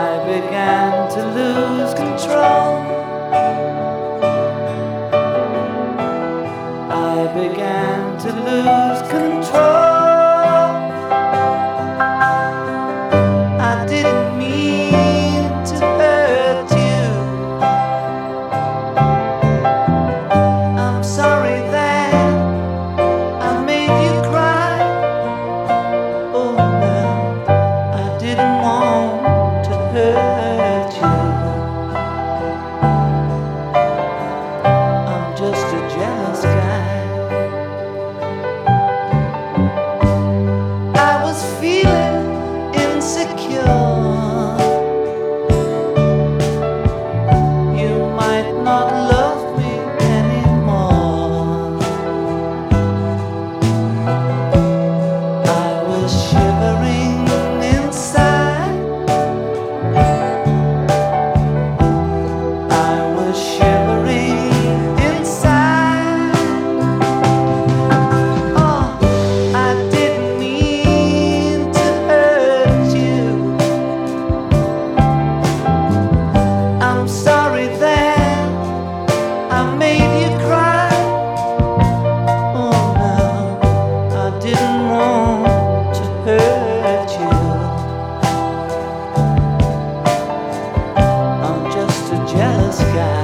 I began to lose control. I began to lose control. I didn't mean to hurt you. I'm sorry that I made you cry. Oh no, I didn't want to hurt you. I'm just a jealous guy. I was feeling insecure. You might not love me anymore. I was shivering inside. I was shivering inside. Oh, I didn't mean to hurt you. I'm sorry that I made you cry. Oh no, I didn't want to hurt you. I'm just a jealous guy.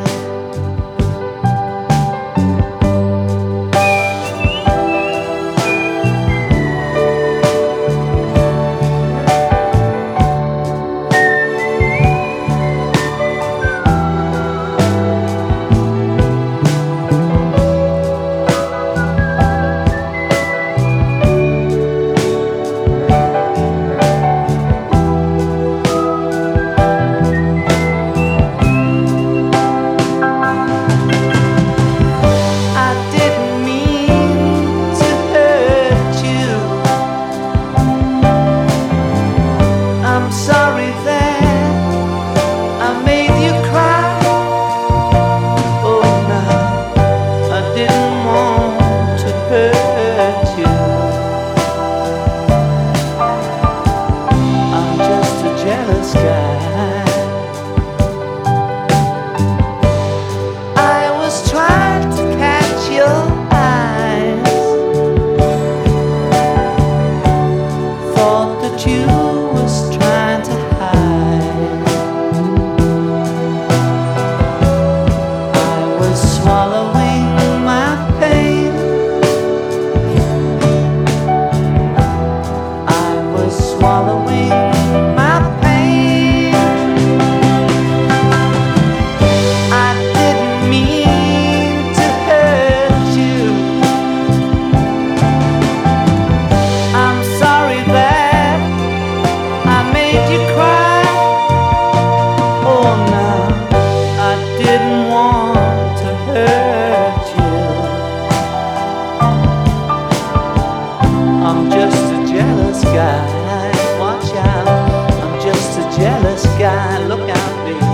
I didn't mean to hurt you. I'm sorry that I made you cry. Oh no, I didn't want to hurt you. I'm just a jealous guy. I was trying to catch your eyes. Thought that you was trying to hide. I was swallowing my pain. I was swallowing my pain. I didn't mean to hurt you. I'm sorry that I made you cry. Oh no, I didn't want to hurt you. I'm just a jealous guy. Watch out, I'm just a jealous guy. Look out, baby.